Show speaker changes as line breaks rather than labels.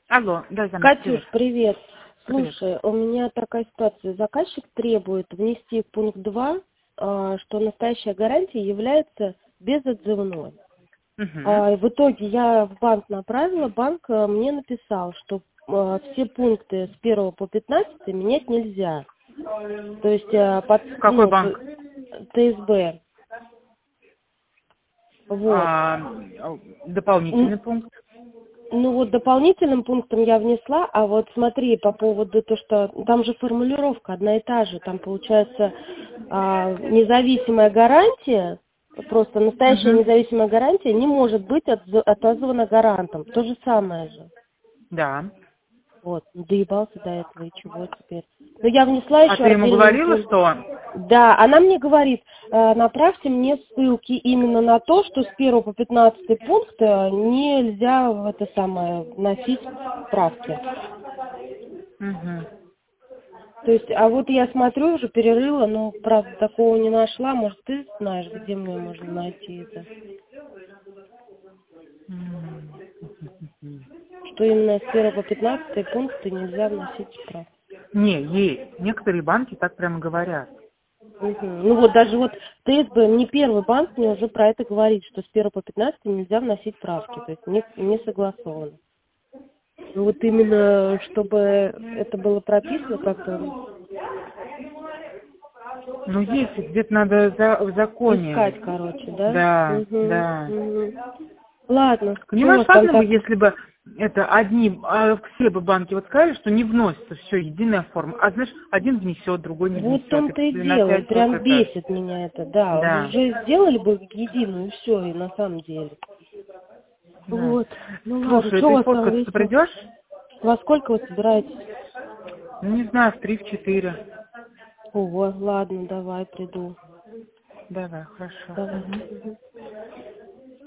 Алло, да, Зана, привет.
Катюш, привет.
Привет.
Слушай, у меня такая ситуация. Заказчик требует внести в пункт 2, что настоящая гарантия является безотзывной.
Угу.
В итоге я в банк направила, банк мне написал, что все пункты с 1 по 15 менять нельзя. То есть
Какой банк?
ТСБ. Вот.
Дополнительный пункт.
Ну вот дополнительным пунктом я внесла, а вот смотри, по поводу того, что там же формулировка одна и та же, там получается независимая гарантия, просто настоящая
Угу.
независимая гарантия не может быть отозвана гарантом. То же самое же.
Да.
Вот, доебался до этого, и чего теперь? Но я внесла
А
еще
ты ему
отдельным
говорила,
пунктом.
что?
Да, она мне говорит, направьте мне ссылки именно на то, что с 1 по 15 пункт нельзя в это самое вносить справки.
Угу.
То есть, а вот я смотрю, уже перерыла, но, правда, такого не нашла. Может, ты знаешь, где мне можно найти это? Что именно с 1 по 15 пункты нельзя вносить справки.
Не, есть. Некоторые банки так прямо говорят.
Мгм. Ну вот даже вот ТСБ, не первый банк мне уже про это говорит, что с 1 по 15 нельзя вносить правки, то есть не согласовано. Ну вот именно, чтобы это было прописано как-то,
Ну, есть, где-то надо в законе.
искать, короче, да?
Да,
Угу,
да.
угу. Ладно, что у
Понимаешь,
вас там
ладно бы,
так?
если бы это одни, все бы банки вот сказали, что не вносится все, единая форма. А знаешь, один внесет, другой не
Вот в
внесет. И,
том-то и
блин,
дело,
опять вот
прям
это,
бесит меня это, да.
да,
Уже сделали бы единую, и все, и на самом деле.
да.
Вот, ну ладно,
Слушай,
что у
ты
вас там
фоткаться
весело?
придешь?
Во сколько вы собираетесь?
Ну, не знаю, в 3-4.
Ого, ладно, давай, приду.
Давай, хорошо.
Давай.
Мгм.
Мгм.